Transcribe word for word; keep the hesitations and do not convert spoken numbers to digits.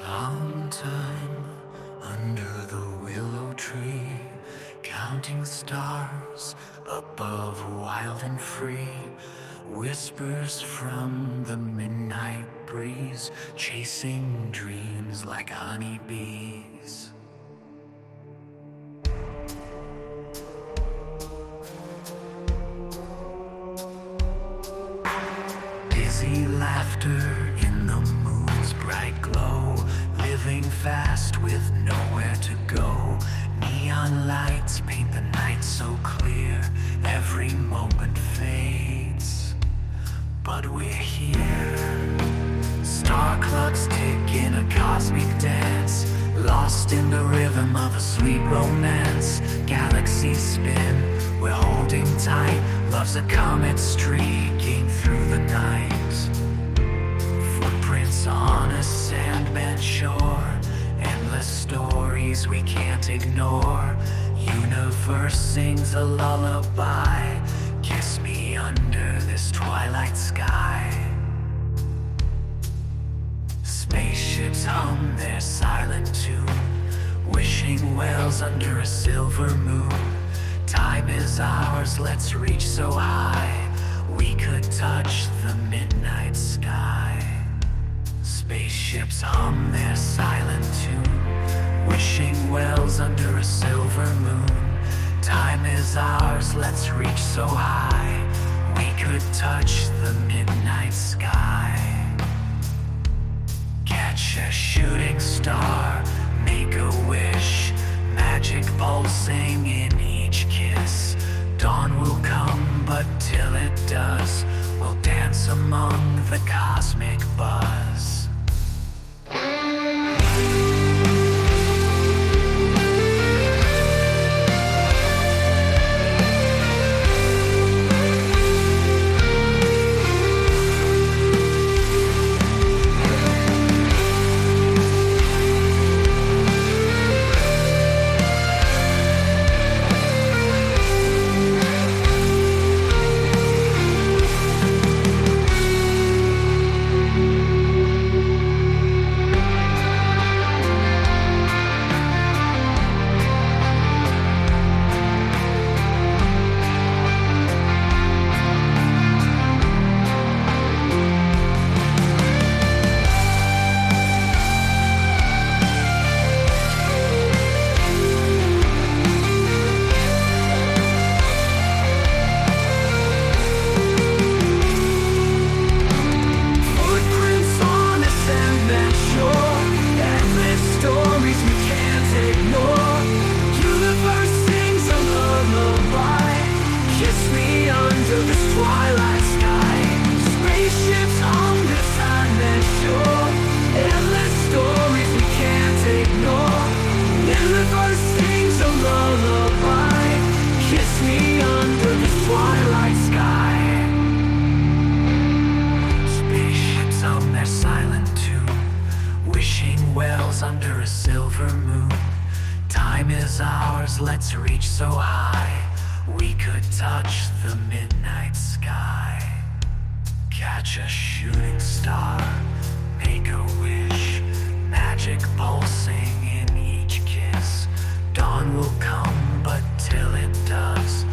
Sometime under the willow tree, counting stars above, wild and free, whispers from the midnight breeze, chasing dreams like honeybees. Dizzy laughter in the moon's bright glow, living fast with nowhere to go. Neon lights paint the night so clear, every moment fades, but we're here. Star clocks tick in a cosmic dance, lost in the rhythm of a sweet romance. Galaxies spin, we're holding tight, love's a comet streaking through the night. Footprints on a sandman shore, endless stories we can't ignore. Universe sings a lullaby, kiss me under this twilight sky. Spaceships hum their silent tune, wishing wells under a silver moon. Time is ours, let's reach so high, we could touch the midnight sky. Spaceships hum their silent tune, wishing wells under a silver moon. Time is ours, let's reach so high, we could touch the midnight sky. Catch a shooting star, make a wish, magic pulsing in each kiss. Dawn will come, but till it does, we'll dance among the cosmic buzz. Under a silver moon, time is ours, let's reach so high, we could touch the midnight sky. Catch a shooting star, make a wish, magic pulsing in each kiss. Dawn will come, but till it does,